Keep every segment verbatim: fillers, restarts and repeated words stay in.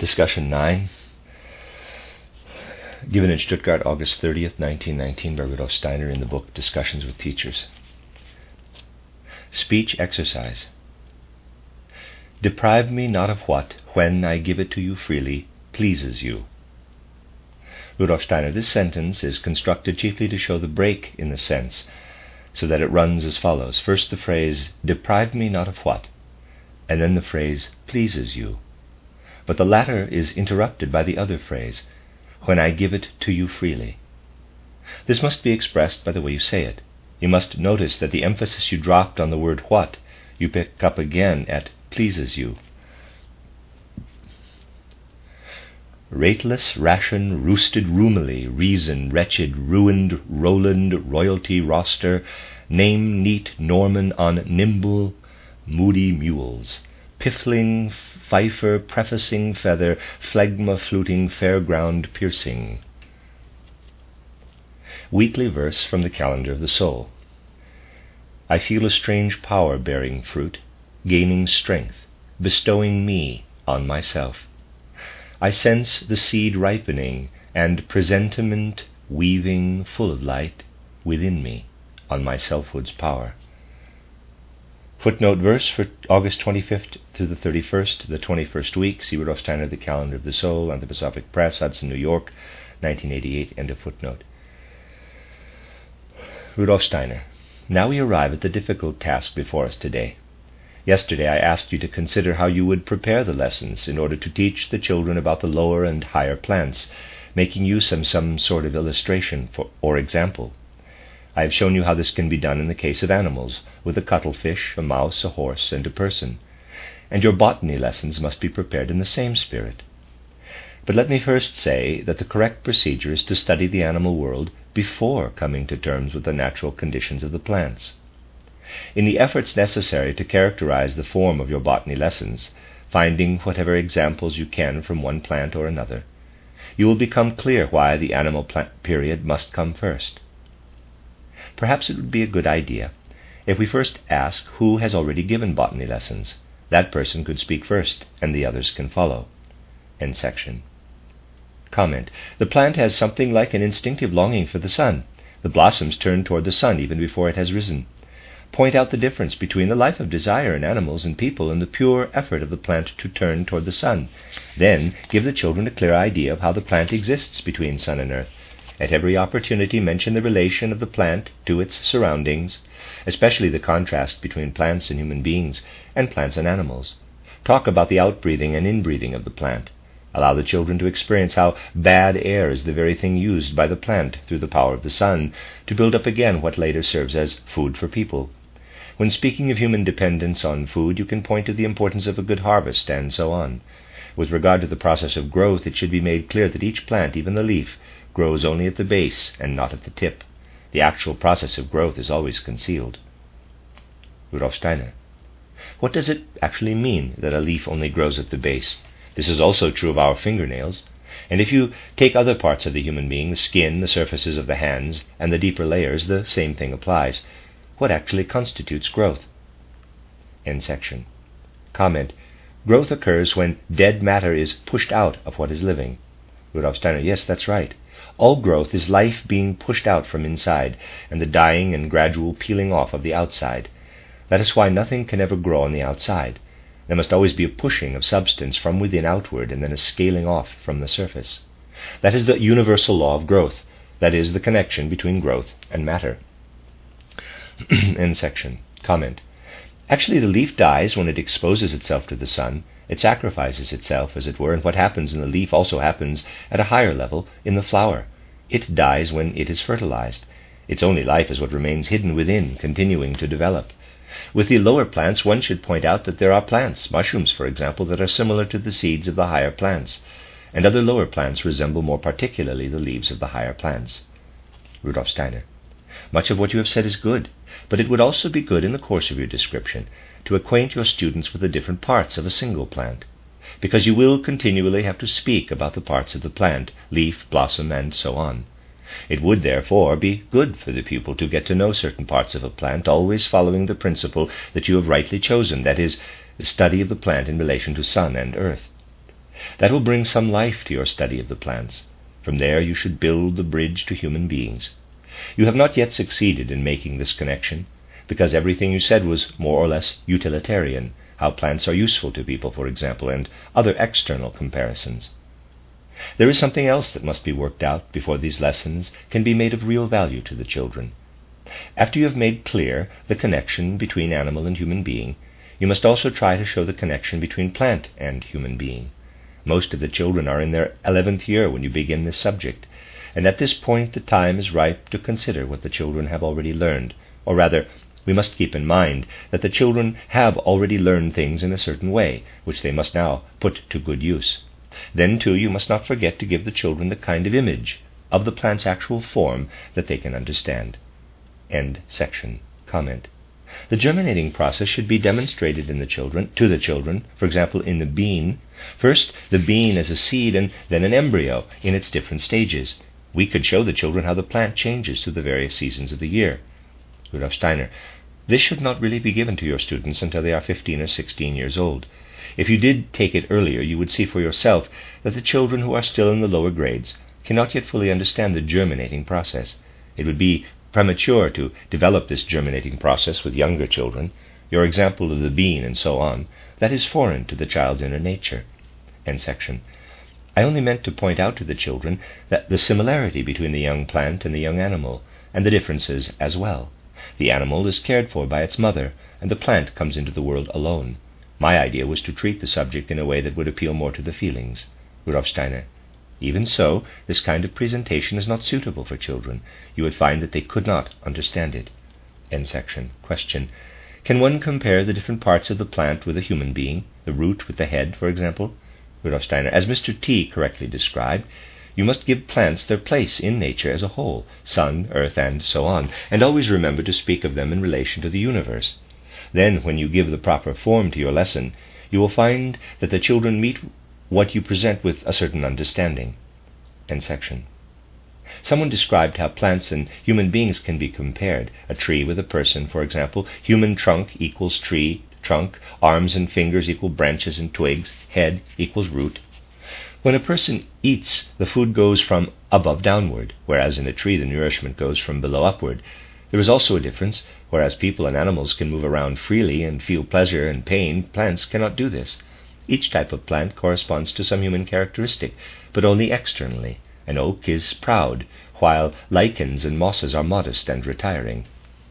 Discussion nine, given in Stuttgart, August thirtieth, nineteen nineteen, by Rudolf Steiner in the book Discussions with Teachers. Speech exercise. Deprive me not of what, when I give it to you freely, pleases you. Rudolf Steiner, this sentence is constructed chiefly to show the break in the sense, so that it runs as follows. First the phrase, deprive me not of what, and then the phrase, pleases you. But the latter is interrupted by the other phrase, when I give it to you freely. This must be expressed by the way you say it. You must notice that the emphasis you dropped on the word what, you pick up again at pleases you. Rateless, ration, roosted roomily, reason, wretched, ruined, Roland, royalty, roster, name, neat, Norman, on nimble, moody mules, piffling, fifer, prefacing, feather, phlegma, fluting, fairground, piercing. Weekly verse from the calendar of the soul. I feel a strange power bearing fruit, gaining strength, bestowing me on myself. I sense the seed ripening and presentiment weaving full of light within me on my selfhood's power. Footnote verse for August twenty-fifth through the thirty-first, the twenty-first week. See Rudolf Steiner, The Calendar of the Soul, Anthroposophic Press, Hudson, New York, nineteen eighty-eight, end of footnote. Rudolf Steiner. Now we arrive at the difficult task before us today. Yesterday I asked you to consider how you would prepare the lessons in order to teach the children about the lower and higher plants, making use of some sort of illustration for, or example. I have shown you how this can be done in the case of animals, with a cuttlefish, a mouse, a horse, and a person. And your botany lessons must be prepared in the same spirit. But let me first say that the correct procedure is to study the animal world before coming to terms with the natural conditions of the plants. In the efforts necessary to characterize the form of your botany lessons, finding whatever examples you can from one plant or another, you will become clear why the animal plant period must come first. Perhaps it would be a good idea if we first ask who has already given botany lessons. That person could speak first, and the others can follow. End section. Comment. The plant has something like an instinctive longing for the sun. The blossoms turn toward the sun even before it has risen. Point out the difference between the life of desire in animals and people and the pure effort of the plant to turn toward the sun. Then give the children a clear idea of how the plant exists between sun and earth. At every opportunity mention the relation of the plant to its surroundings, especially the contrast between plants and human beings and plants and animals. Talk about the outbreathing and inbreathing of the plant. Allow the children to experience how bad air is the very thing used by the plant through the power of the sun to build up again what later serves as food for people. When speaking of human dependence on food, you can point to the importance of a good harvest and so on. With regard to the process of growth, it should be made clear that each plant, even the leaf, grows only at the base and not at the tip. The actual process of growth is always concealed. Rudolf Steiner. What does it actually mean that a leaf only grows at the base? This is also true of our fingernails. And if you take other parts of the human being, the skin, the surfaces of the hands, and the deeper layers, the same thing applies. What actually constitutes growth? End section. Comment. Growth occurs when dead matter is pushed out of what is living. Rudolf Steiner. Yes, that's right. All growth is life being pushed out from inside, and the dying and gradual peeling off of the outside. That is why nothing can ever grow on the outside. There must always be a pushing of substance from within outward, and then a scaling off from the surface. That is the universal law of growth. That is the connection between growth and matter. End section. Comment. Actually, the leaf dies when it exposes itself to the sun. It sacrifices itself, as it were, and what happens in the leaf also happens at a higher level in the flower. It dies when it is fertilized. Its only life is what remains hidden within, continuing to develop. With the lower plants, one should point out that there are plants, mushrooms for example, that are similar to the seeds of the higher plants, and other lower plants resemble more particularly the leaves of the higher plants. Rudolf Steiner. Much of what you have said is good, but it would also be good in the course of your description to acquaint your students with the different parts of a single plant, because you will continually have to speak about the parts of the plant, leaf, blossom, and so on. It would, therefore, be good for the pupil to get to know certain parts of a plant, always following the principle that you have rightly chosen, that is, the study of the plant in relation to sun and earth. That will bring some life to your study of the plants. From there you should build the bridge to human beings. You have not yet succeeded in making this connection, because everything you said was more or less utilitarian, how plants are useful to people, for example, and other external comparisons. There is something else that must be worked out before these lessons can be made of real value to the children. After you have made clear the connection between animal and human being, you must also try to show the connection between plant and human being. Most of the children are in their eleventh year when you begin this subject, and at this point the time is ripe to consider what the children have already learned, or rather, we must keep in mind that the children have already learned things in a certain way, which they must now put to good use. Then, too, you must not forget to give the children the kind of image of the plant's actual form that they can understand. End section. Comment. The germinating process should be demonstrated in the children, to the children, for example, in the bean. First, the bean as a seed and then an embryo in its different stages. We could show the children how the plant changes through the various seasons of the year. Rudolf Steiner. This should not really be given to your students until they are fifteen or sixteen years old. If you did take it earlier, you would see for yourself that the children who are still in the lower grades cannot yet fully understand the germinating process. It would be premature to develop this germinating process with younger children. Your example of the bean and so on, that is foreign to the child's inner nature. End section. I only meant to point out to the children that the similarity between the young plant and the young animal, and the differences as well. The animal is cared for by its mother, and the plant comes into the world alone. My idea was to treat the subject in a way that would appeal more to the feelings. Rudolf Steiner. Even so, this kind of presentation is not suitable for children. You would find that they could not understand it. End section. Question. Can one compare the different parts of the plant with a human being, the root with the head, for example? Rudolf Steiner. As Mister T correctly described, you must give plants their place in nature as a whole, sun, earth, and so on, and always remember to speak of them in relation to the universe. Then, when you give the proper form to your lesson, you will find that the children meet what you present with a certain understanding. End section. Someone described how plants and human beings can be compared. A tree with a person, for example. Human trunk equals tree, trunk. Arms and fingers equal branches and twigs. Head equals root. When a person eats, the food goes from above downward, whereas in a tree the nourishment goes from below upward. There is also a difference. Whereas people and animals can move around freely and feel pleasure and pain, plants cannot do this. Each type of plant corresponds to some human characteristic, but only externally. An oak is proud, while lichens and mosses are modest and retiring.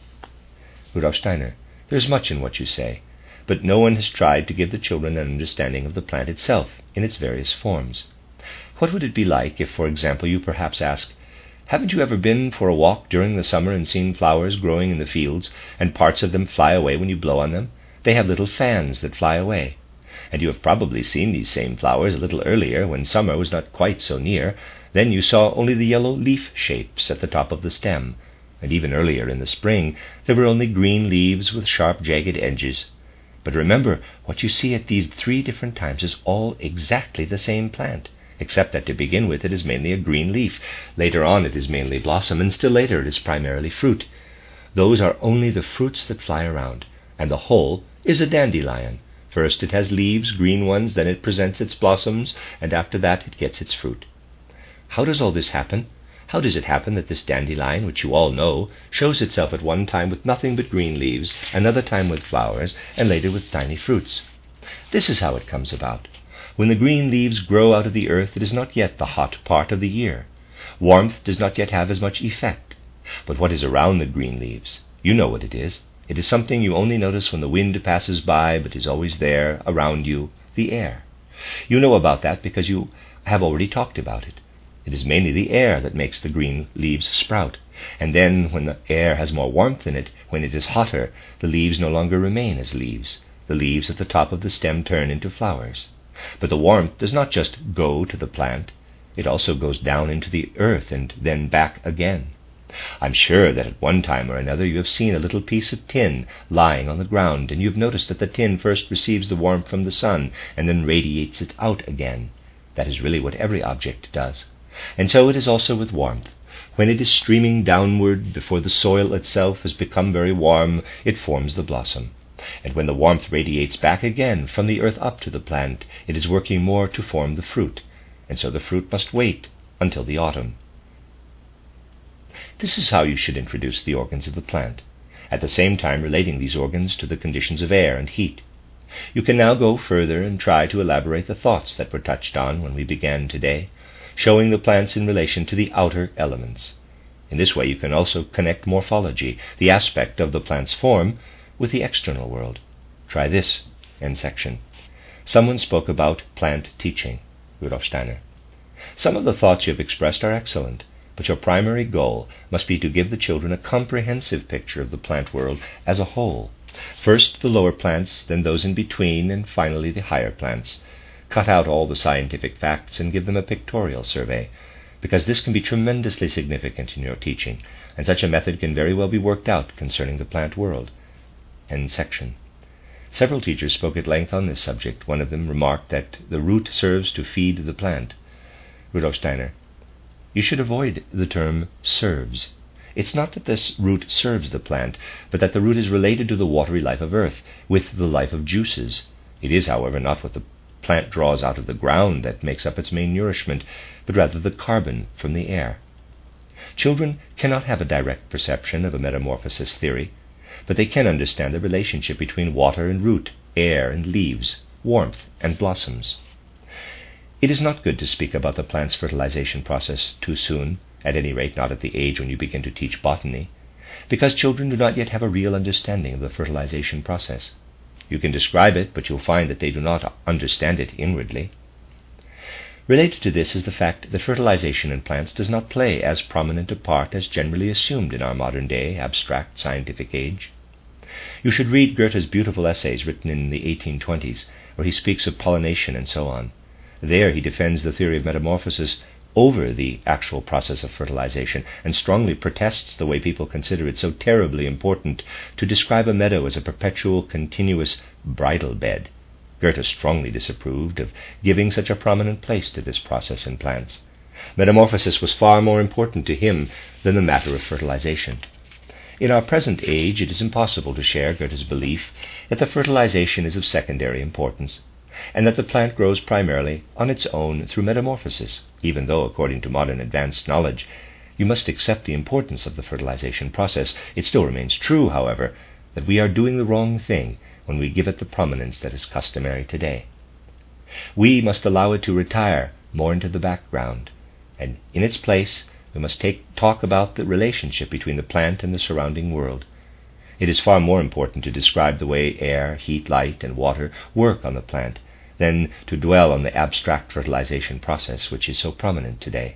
Rudolf Steiner. There is much in what you say, but no one has tried to give the children an understanding of the plant itself in its various forms. What would it be like if, for example, you perhaps ask, haven't you ever been for a walk during the summer and seen flowers growing in the fields, and parts of them fly away when you blow on them? They have little fans that fly away. And you have probably seen these same flowers a little earlier, when summer was not quite so near. Then you saw only the yellow leaf shapes at the top of the stem, and even earlier in the spring there were only green leaves with sharp jagged edges. But remember, what you see at these three different times is all exactly the same plant, except that to begin with it is mainly a green leaf, later on it is mainly blossom, and still later it is primarily fruit. Those are only the fruits that fly around, and the whole is a dandelion. First it has leaves, green ones, then it presents its blossoms, and after that it gets its fruit. How does all this happen? How does it happen that this dandelion, which you all know, shows itself at one time with nothing but green leaves, another time with flowers, and later with tiny fruits? This is how it comes about. When the green leaves grow out of the earth, it is not yet the hot part of the year. Warmth does not yet have as much effect. But what is around the green leaves? You know what it is. It is something you only notice when the wind passes by, but is always there, around you, the air. You know about that because you have already talked about it. It is mainly the air that makes the green leaves sprout. And then, when the air has more warmth in it, when it is hotter, the leaves no longer remain as leaves. The leaves at the top of the stem turn into flowers. But the warmth does not just go to the plant. It also goes down into the earth and then back again. I'm sure that at one time or another you have seen a little piece of tin lying on the ground, and you have noticed that the tin first receives the warmth from the sun and then radiates it out again. That is really what every object does. And so it is also with warmth. When it is streaming downward before the soil itself has become very warm, it forms the blossom. And when the warmth radiates back again from the earth up to the plant, it is working more to form the fruit, and so the fruit must wait until the autumn. This is how you should introduce the organs of the plant, at the same time relating these organs to the conditions of air and heat. You can now go further and try to elaborate the thoughts that were touched on when we began today, showing the plants in relation to the outer elements. In this way you can also connect morphology, the aspect of the plant's form, with the external world. Try this, end section. Someone spoke about plant teaching, Rudolf Steiner. Some of the thoughts you have expressed are excellent, but your primary goal must be to give the children a comprehensive picture of the plant world as a whole. First the lower plants, then those in between, and finally the higher plants. Cut out all the scientific facts and give them a pictorial survey, because this can be tremendously significant in your teaching, and such a method can very well be worked out concerning the plant world. End section. Several teachers spoke at length on this subject. One of them remarked that the root serves to feed the plant. Rudolf Steiner. You should avoid the term serves. It's not that this root serves the plant, but that the root is related to the watery life of earth, with the life of juices. It is, however, not what the plant draws out of the ground that makes up its main nourishment, but rather the carbon from the air. Children cannot have a direct perception of a metamorphosis theory, but they can understand the relationship between water and root, air and leaves, warmth and blossoms. It is not good to speak about the plant's fertilization process too soon, at any rate not at the age when you begin to teach botany, because children do not yet have a real understanding of the fertilization process. You can describe it, but you'll find that they do not understand it inwardly. Related to this is the fact that fertilization in plants does not play as prominent a part as generally assumed in our modern-day abstract scientific age. You should read Goethe's beautiful essays written in the eighteen twenties, where he speaks of pollination and so on. There he defends the theory of metamorphosis over the actual process of fertilization, and strongly protests the way people consider it so terribly important to describe a meadow as a perpetual, continuous bridal bed. Goethe strongly disapproved of giving such a prominent place to this process in plants. Metamorphosis was far more important to him than the matter of fertilization. In our present age, it is impossible to share Goethe's belief that the fertilization is of secondary importance, and that the plant grows primarily on its own through metamorphosis, even though, according to modern advanced knowledge, you must accept the importance of the fertilization process. It still remains true, however, that we are doing the wrong thing when we give it the prominence that is customary today. We must allow it to retire more into the background, and in its place we must take talk about the relationship between the plant and the surrounding world. It is far more important to describe the way air, heat, light, and water work on the plant than to dwell on the abstract fertilization process which is so prominent today.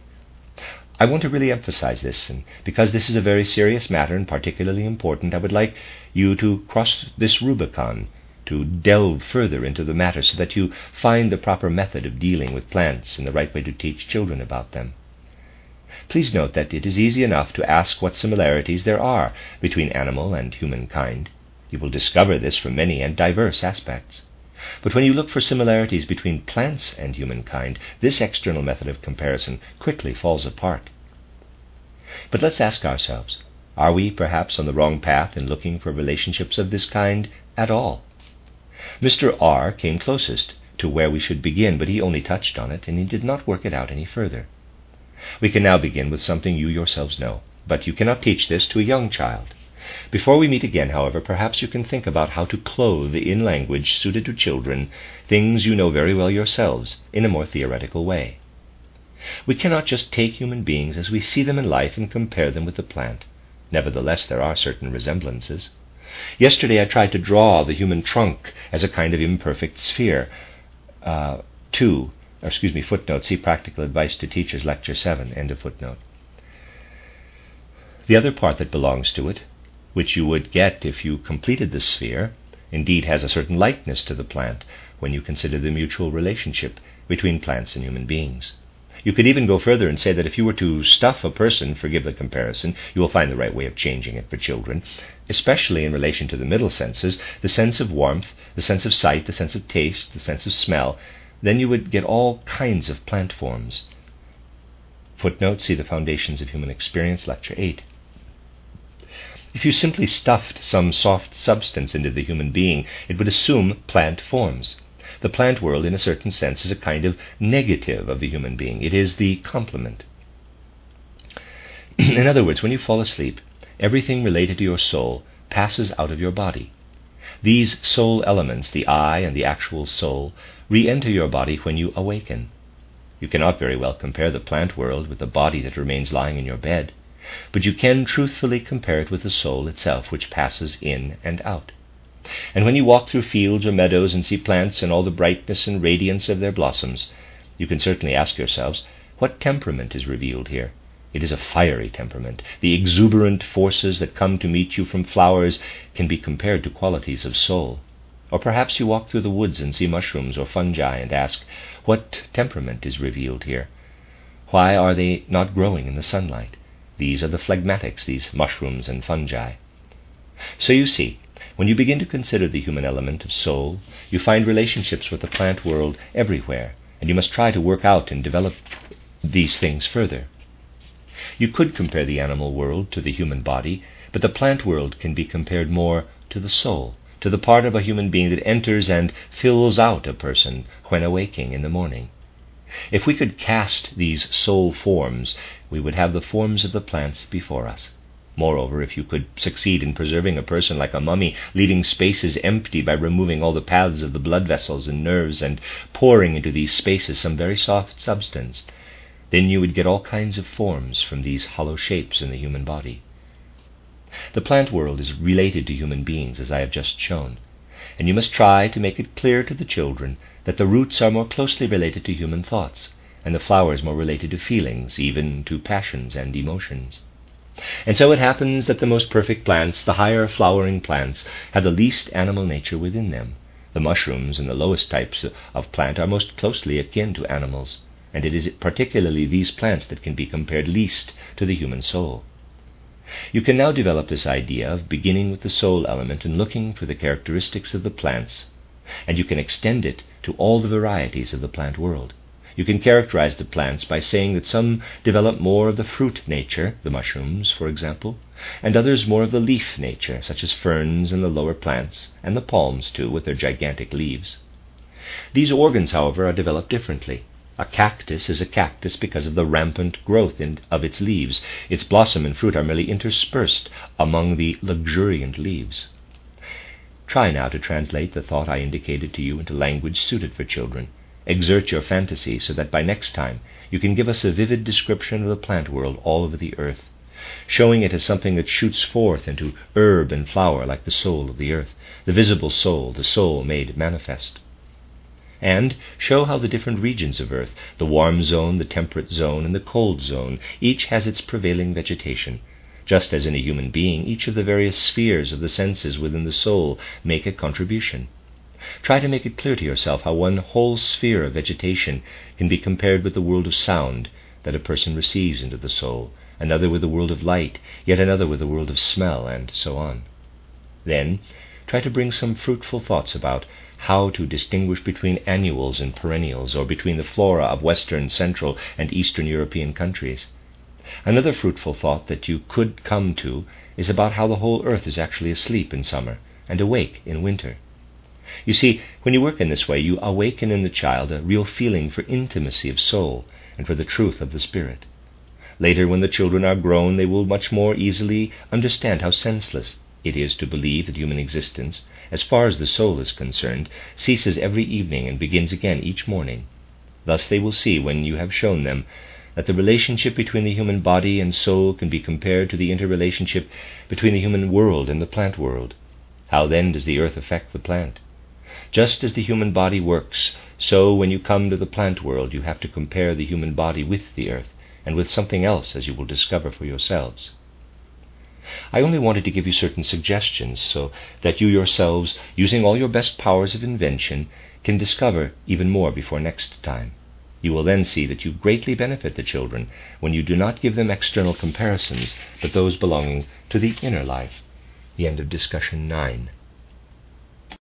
I want to really emphasize this, and because this is a very serious matter and particularly important, I would like you to cross this Rubicon, to delve further into the matter so that you find the proper method of dealing with plants and the right way to teach children about them. Please note that it is easy enough to ask what similarities there are between animal and humankind. You will discover this from many and diverse aspects. But when you look for similarities between plants and humankind, this external method of comparison quickly falls apart. But let's ask ourselves, are we perhaps on the wrong path in looking for relationships of this kind at all? Mister R came closest to where we should begin, but he only touched on it, and he did not work it out any further. We can now begin with something you yourselves know, but you cannot teach this to a young child. Before we meet again, however, perhaps you can think about how to clothe in language suited to children things you know very well yourselves in a more theoretical way. We cannot just take human beings as we see them in life and compare them with the plant. Nevertheless, there are certain resemblances. Yesterday I tried to draw the human trunk as a kind of imperfect sphere. Uh, two, or excuse me, footnote, see Practical Advice to Teachers, Lecture seven, end of footnote. The other part that belongs to it, which you would get if you completed the sphere, indeed has a certain likeness to the plant when you consider the mutual relationship between plants and human beings. You could even go further and say that if you were to stuff a person, forgive the comparison, you will find the right way of changing it for children, especially in relation to the middle senses, the sense of warmth, the sense of sight, the sense of taste, the sense of smell, then you would get all kinds of plant forms. Footnote, see the Foundations of Human Experience, Lecture eight. If you simply stuffed some soft substance into the human being, it would assume plant forms. The plant world, in a certain sense, is a kind of negative of the human being. It is the complement. In other words, when you fall asleep, everything related to your soul passes out of your body. These soul elements, the I and the actual soul, re-enter your body when you awaken. You cannot very well compare the plant world with the body that remains lying in your bed, but you can truthfully compare it with the soul itself, which passes in and out. And when you walk through fields or meadows and see plants in all the brightness and radiance of their blossoms, you can certainly ask yourselves, what temperament is revealed here? It is a fiery temperament. The exuberant forces that come to meet you from flowers can be compared to qualities of soul. Or perhaps you walk through the woods and see mushrooms or fungi and ask, what temperament is revealed here? Why are they not growing in the sunlight? These are the phlegmatics, these mushrooms and fungi. So you see, when you begin to consider the human element of soul, you find relationships with the plant world everywhere, and you must try to work out and develop these things further. You could compare the animal world to the human body, but the plant world can be compared more to the soul, to the part of a human being that enters and fills out a person when awaking in the morning. If we could cast these soul forms, we would have the forms of the plants before us. Moreover, if you could succeed in preserving a person like a mummy, leaving spaces empty by removing all the paths of the blood vessels and nerves and pouring into these spaces some very soft substance, then you would get all kinds of forms from these hollow shapes in the human body. The plant world is related to human beings, as I have just shown, and you must try to make it clear to the children that the roots are more closely related to human thoughts, and the flowers more related to feelings, even to passions and emotions. And so it happens that the most perfect plants, the higher flowering plants, have the least animal nature within them. The mushrooms and the lowest types of plant are most closely akin to animals, and it is particularly these plants that can be compared least to the human soul. You can now develop this idea of beginning with the soul element and looking for the characteristics of the plants, and you can extend it to all the varieties of the plant world. You can characterize the plants by saying that some develop more of the fruit nature, the mushrooms, for example, and others more of the leaf nature, such as ferns and the lower plants, and the palms, too, with their gigantic leaves. These organs, however, are developed differently. A cactus is a cactus because of the rampant growth in, of its leaves. Its blossom and fruit are merely interspersed among the luxuriant leaves. Try now to translate the thought I indicated to you into language suited for children. Exert your fantasy so that by next time you can give us a vivid description of the plant world all over the earth, showing it as something that shoots forth into herb and flower like the soul of the earth, the visible soul, the soul made manifest. And show how the different regions of earth, the warm zone, the temperate zone, and the cold zone, each has its prevailing vegetation, just as in a human being each of the various spheres of the senses within the soul make a contribution. Try to make it clear to yourself how one whole sphere of vegetation can be compared with the world of sound that a person receives into the soul, another with the world of light, yet another with the world of smell, and so on. Then try to bring some fruitful thoughts about how to distinguish between annuals and perennials, or between the flora of Western, Central, and Eastern European countries. Another fruitful thought that you could come to is about how the whole earth is actually asleep in summer and awake in winter. You see, when you work in this way, you awaken in the child a real feeling for intimacy of soul and for the truth of the spirit. Later, when the children are grown, they will much more easily understand how senseless it is to believe that human existence, as far as the soul is concerned, ceases every evening and begins again each morning. Thus they will see, when you have shown them, that the relationship between the human body and soul can be compared to the interrelationship between the human world and the plant world. How then does the earth affect the plant? Just as the human body works, so when you come to the plant world you have to compare the human body with the earth, and with something else, as you will discover for yourselves. I only wanted to give you certain suggestions so that you yourselves, using all your best powers of invention, can discover even more before next time. You will then see that you greatly benefit the children when you do not give them external comparisons, but those belonging to the inner life. The end of discussion nine.